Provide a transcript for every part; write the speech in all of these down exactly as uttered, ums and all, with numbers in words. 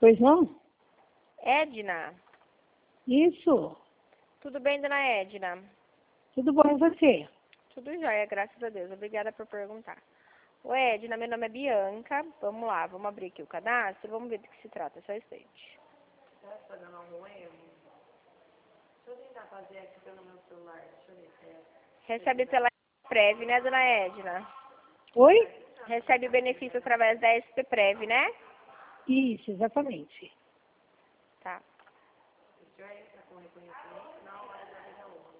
Pois não? Edna? Isso. Tudo bem, dona Edna? Tudo bom e você? Tudo jóia, graças a Deus. Obrigada por perguntar. Ô, Edna, meu nome é Bianca. Vamos lá, vamos abrir aqui o cadastro. Vamos ver do que se trata, só um instante. Tá dando algum erro? Deixa eu tentar fazer aqui pelo meu celular. Deixa eu ver se é. Recebe pela Prev, né, dona Edna? Oi? Recebe o benefício através da S P Prev, né? Isso, exatamente. Tá. Se eu entrar com reconhecimento, na hora já veja outro.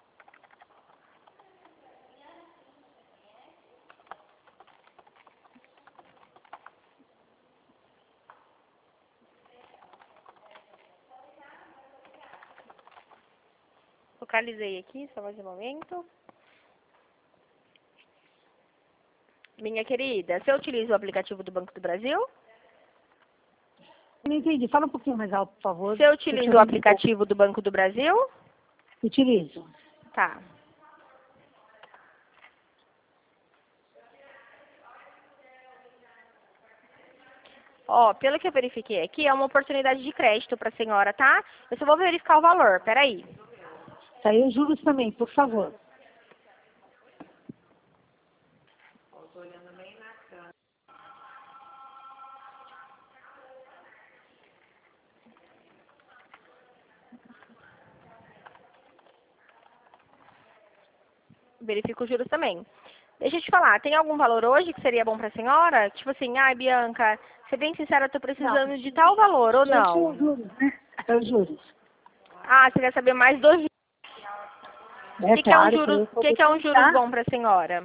Localizei aqui, só mais um momento. Minha querida, você utiliza o aplicativo do Banco do Brasil? Não entendi. Fala um pouquinho mais alto, por favor. Você utiliza o aplicativo do Banco do Brasil? Utilizo. Tá. Ó, pelo que eu verifiquei aqui, é uma oportunidade de crédito para a senhora, tá? Eu só vou verificar o valor, peraí. Tá aí os juros também, por favor. Ó, tô olhando bem na câmera. Verifico os juros também. Deixa eu te falar, tem algum valor hoje que seria bom para a senhora? Tipo assim, ai, Bianca, ser bem sincera, eu tô precisando de tal valor, ou São não? os juros, né? É os juros. Ah, você quer saber mais dos juros. O É que, que é um claro, juros, eu o que, que é um juros tá? bom para a senhora?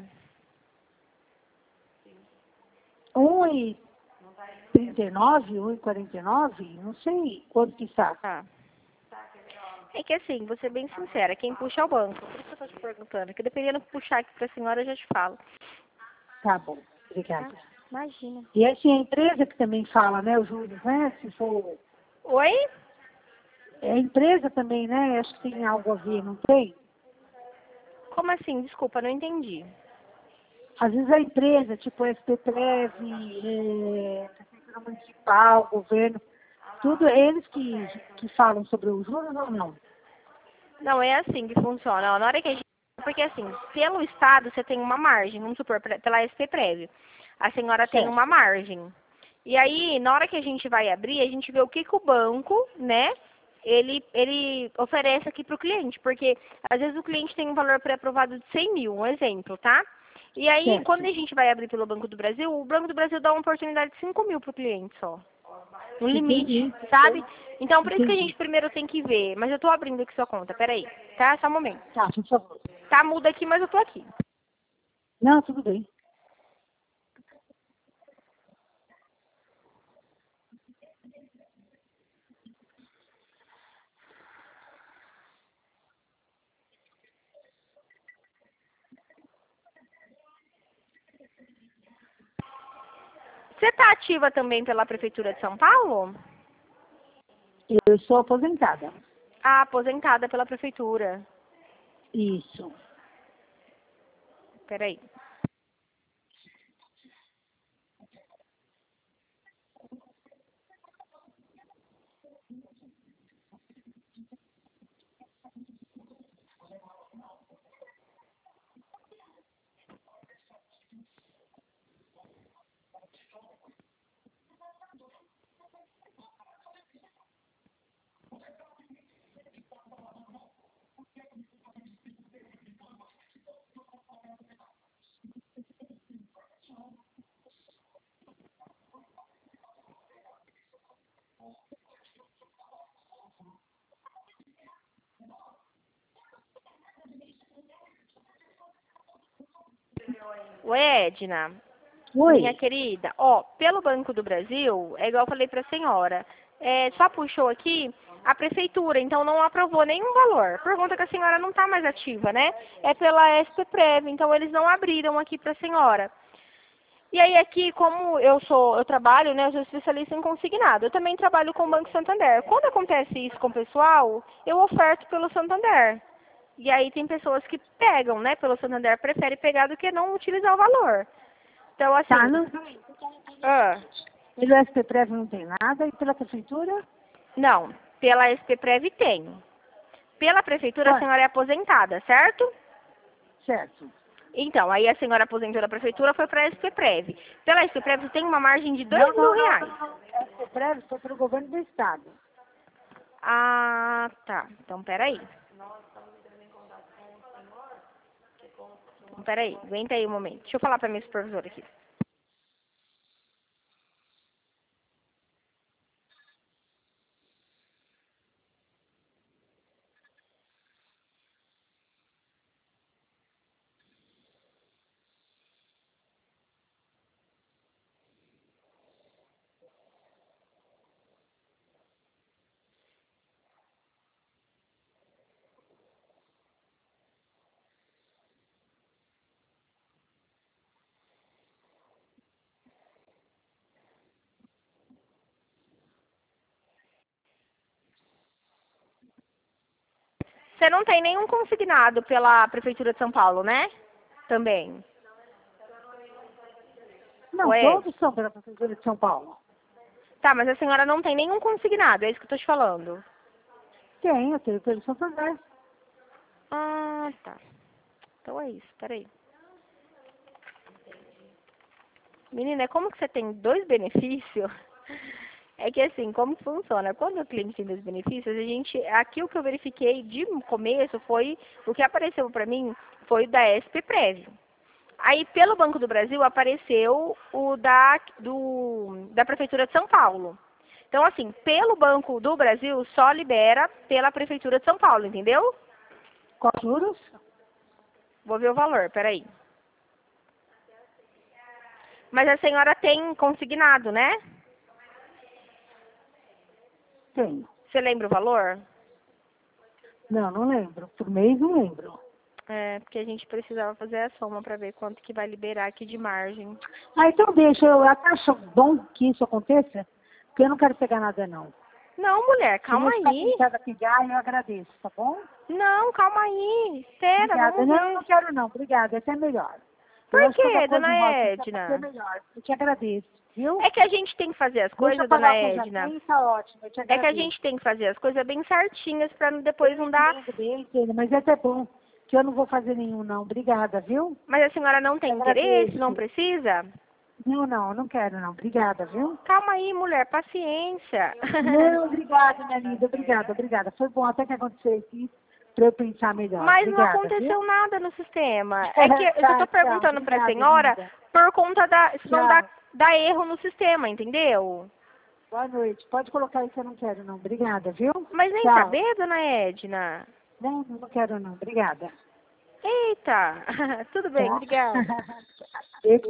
um e trinta e nove, um e quarenta e nove, não sei quanto que está. Ah. É que assim, vou ser bem sincera, quem puxa é o banco. Por isso que eu tô te perguntando, que dependendo do que puxar aqui pra senhora, eu já te falo. Tá bom, Tá? obrigada. Imagina. E assim, a empresa que também fala, né, os juros, né, se for... Oi? É a empresa também, né, acho que tem algo a ver, não tem? Como assim? Desculpa, não entendi. Às vezes a empresa, tipo S P Prev, é, Prefeitura Municipal, governo, tudo é eles que, que falam sobre os juros ou não? Não, é assim que funciona. Ó, na hora que a gente... Porque assim, pelo Estado você tem uma margem, vamos supor, pre- pela S P Prev. A senhora tem Certo. uma margem. E aí, na hora que a gente vai abrir, a gente vê o que, que o banco, né, ele, ele oferece aqui para o cliente. Porque às vezes o cliente tem um valor pré-aprovado de cem mil, um exemplo, tá? E aí, Certo. quando a gente vai abrir pelo Banco do Brasil, o Banco do Brasil dá uma oportunidade de cinco mil para o cliente só. Um limite, Entendi. sabe? Então, por isso que a Entendi. gente primeiro tem que ver. Mas eu tô abrindo aqui sua conta, peraí. Tá? Só um momento. Tá, por favor. Tá muda aqui, mas eu tô aqui. Não, tudo bem. Você tá ativa também pela Prefeitura de São Paulo? Eu sou aposentada. Ah, aposentada pela Prefeitura. Isso. Peraí. Oi, Edna. Oi. Minha querida, ó, pelo Banco do Brasil, é igual eu falei pra senhora, é, só puxou aqui a prefeitura, então não aprovou nenhum valor. Por conta que a senhora não tá mais ativa, né? É pela S P Prev, então eles não abriram aqui pra senhora. E aí aqui, como eu sou, eu trabalho, né, eu sou especialista em consignado. Eu também trabalho com o Banco Santander. Quando acontece isso com o pessoal, eu oferto pelo Santander. E aí tem pessoas que pegam, né, pelo Santander, preferem pegar do que não utilizar o valor. Então, assim... Tá, não. Ah, Pelo S P Prev não tem nada, e pela prefeitura? Não, pela S P Prev tem. Pela prefeitura a Ah. senhora é aposentada, certo? Certo. Então, aí a senhora aposentou da prefeitura, foi para a S P Prev. Pela S P Prev tem uma margem de dois Não, mil não, não, reais. não, não. S P Prev foi pelo governo do estado. Ah, tá. Então, peraí. Então, peraí, aguenta aí um momento. Deixa eu falar para minha supervisora aqui. Você não tem nenhum consignado pela Prefeitura de São Paulo, né? Também. Não, Ué? todos são pela prefeitura de São Paulo. Tá, mas a senhora não tem nenhum consignado, é isso que eu tô te falando. Tem, eu tenho pelo São José. Ah, tá. Então é isso, peraí. Menina, como que você tem dois benefícios? É que assim, como funciona? Quando o cliente tem dois benefícios, a gente, aqui o que eu verifiquei de começo foi, o que apareceu pra mim foi o da S P Prev. Aí pelo Banco do Brasil apareceu o da, do, da Prefeitura de São Paulo. Então assim, pelo Banco do Brasil só libera pela Prefeitura de São Paulo, entendeu? Quais juros? Vou ver o valor, peraí. Mas a senhora tem consignado, né? Tenho. Você lembra o valor? Não, não lembro. Por mês não lembro. É, porque a gente precisava fazer a soma para ver quanto que vai liberar aqui de margem. Ah, então deixa. Eu até acho bom que isso aconteça, porque eu não quero pegar nada, não. Não, mulher, calma Se aí. você ficar pegar, eu agradeço, tá bom? Não, calma aí. Espera, Obrigada. vamos Não, ver. não quero não. Obrigada. Essa é melhor. Eu Por acho que quê, qualquer coisa dona em volta dessa Edna? pode ser melhor. Eu te agradeço, viu? É que a gente tem que fazer as Deixa coisas, eu dona falar com o Edna. Jacinho, tá ótimo. Eu te É agradeço. que a gente tem que fazer as coisas bem certinhas para depois não dar... Entendo bem, entendo, mas é até bom que eu não vou fazer nenhum, não. Obrigada, viu? Mas a senhora não tem Eu interesse, agradeço. não precisa? Não, não, eu não quero, não. Obrigada, viu? Calma aí, mulher, paciência. Não, obrigada, minha linda. Obrigada, obrigada. Foi bom até que aconteceu aqui para eu pensar melhor. Mas não Obrigada, aconteceu viu? nada no sistema. É que eu só Tá, tô perguntando tchau. para a Obrigada, senhora linda. por conta da... Se não Tchau. dá, dá erro no sistema, entendeu? Boa noite. Pode colocar aí que eu não quero, não. Obrigada, viu? Mas nem Tchau. saber, dona Edna? Não, não quero, não. Obrigada. Eita, tudo bem, Tá? obrigada. Eu